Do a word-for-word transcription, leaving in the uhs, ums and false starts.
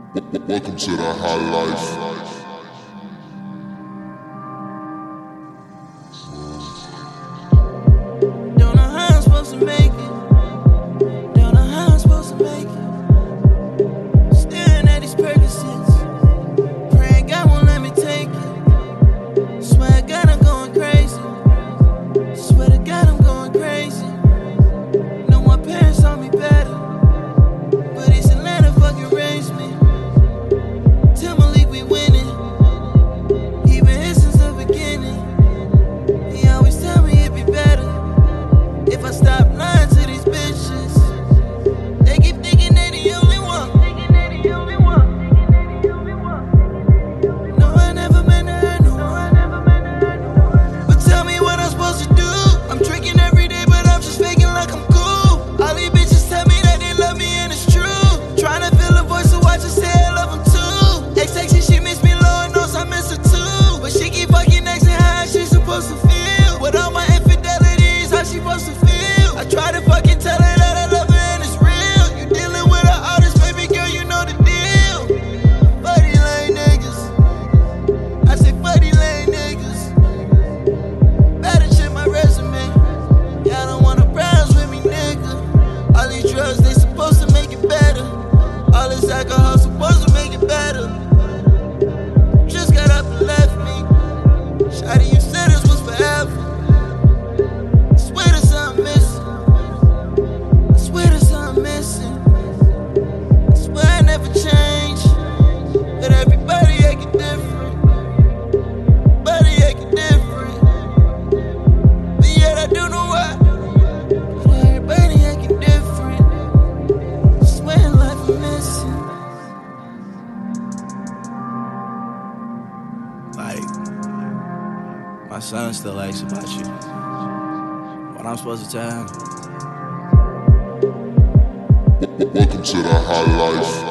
Welcome to the high life. Don't know how I'm supposed to make it. Don't know how I'm supposed to make it. Staring at these Percocets, praying God won't let me take it. Swear to God I'm going crazy. Swear to God I'm going crazy. Know my parents taught me better, but East Atlanta fucking raised me. Tell Malik we winning. He been here since the beginning. He always tell me it'd be better if I stop lying to these bitches. They keep thinking they the only one. No, I never meant to hurt no one. But tell me what I'm supposed to do. I'm drinking every day, but I'm just faking like I'm cool. All these bitches tell me that they love me and it's true. Trying to feel a voice, so I just say I love them too. Ex texting, she miss me, Lord knows I miss her too. But she keep fucking asking how she supposed to feel. With all my infidelities, how she supposed to feel? I try to fucking tell her that I love her and it's real. You dealing with an artist, baby girl, you know the deal. Funny lame niggas. I say funny lame niggas. Better check my resume. Y'all don't wanna browse with me, nigga. All these drugs, they supposed to make it better. All this alcohol supposed to make it better. Just got up and left me. Shawty, you said this was forever. I swear there's something missing. I swear there's something missing. I swear I never changed, but everybody acting different. Everybody acting different. But yet I do know why. But everybody acting different. I swear life I'm missing. Like, my son still asks about you. What I'm supposed to tell him? Welcome to the high life.